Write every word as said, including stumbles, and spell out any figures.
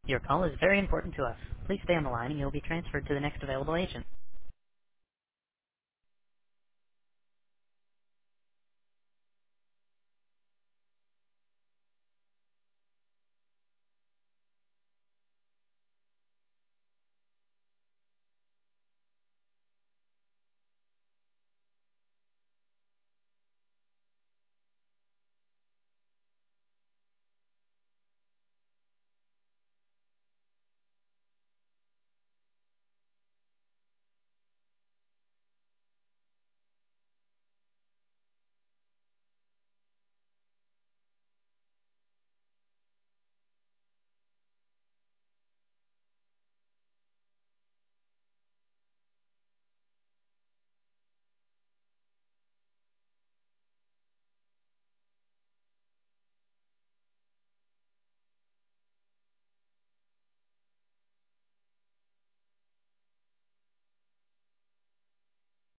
Your call is very important to us. Please stay on the line and you'll be transferred to the next available agent.